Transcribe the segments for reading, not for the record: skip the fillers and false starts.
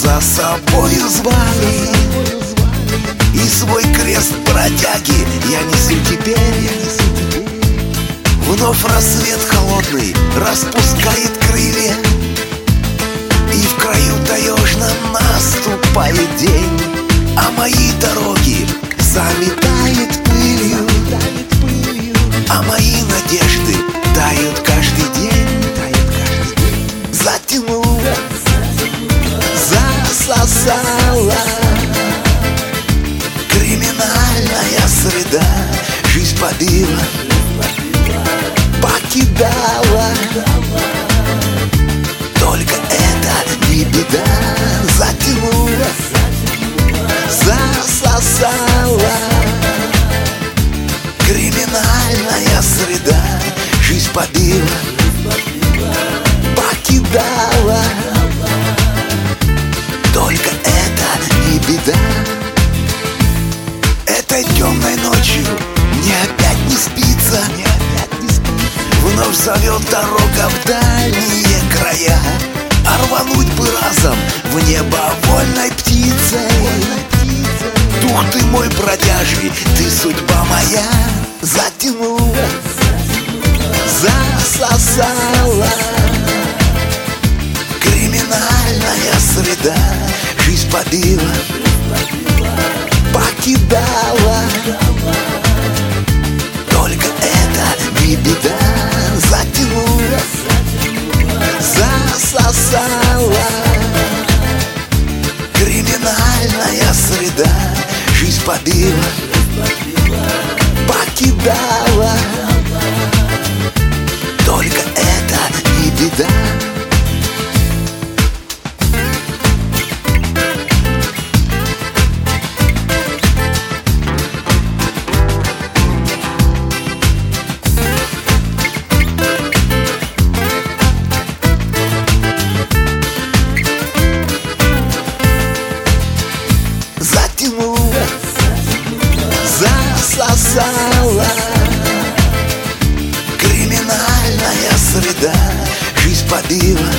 за собою звали, и свой крест бродяги я несу теперь. Вновь рассвет холодный распускает крылья, и в краю таежном наступает день, а мои дороги заметает пылью, а мои надежды тают каждый день. Затянула, засосала криминальная среда, жизнь побила, покидала. Только это не беда. Затянула, засосала криминальная среда, жизнь побила, покидала. Только это не беда. Этой темной ночью мне опять не спится, вновь зовет дорога в дальние края, а рвануть бы разом в небо вольной птицей. Дух ты мой бродяжий, ты судьба моя. Затянула, засосала криминальная среда, жизнь побила, покидала. Только это не беда. Затянула, засосала криминальная среда, жизнь побила, покидала. Только это не беда. Затянула, засосала криминальная среда, жизнь побила,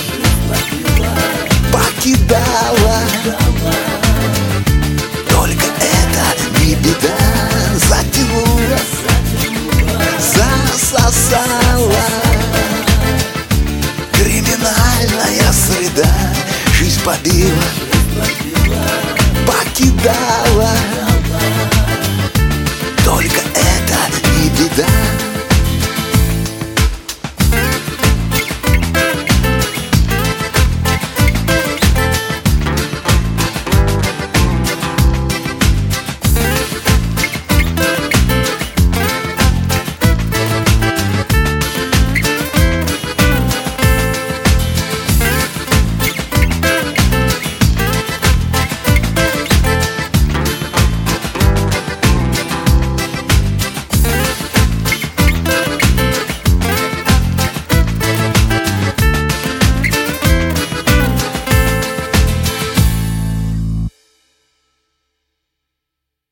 покидала. Только это не беда. Затянула, засосала криминальная среда, жизнь побила, покидала.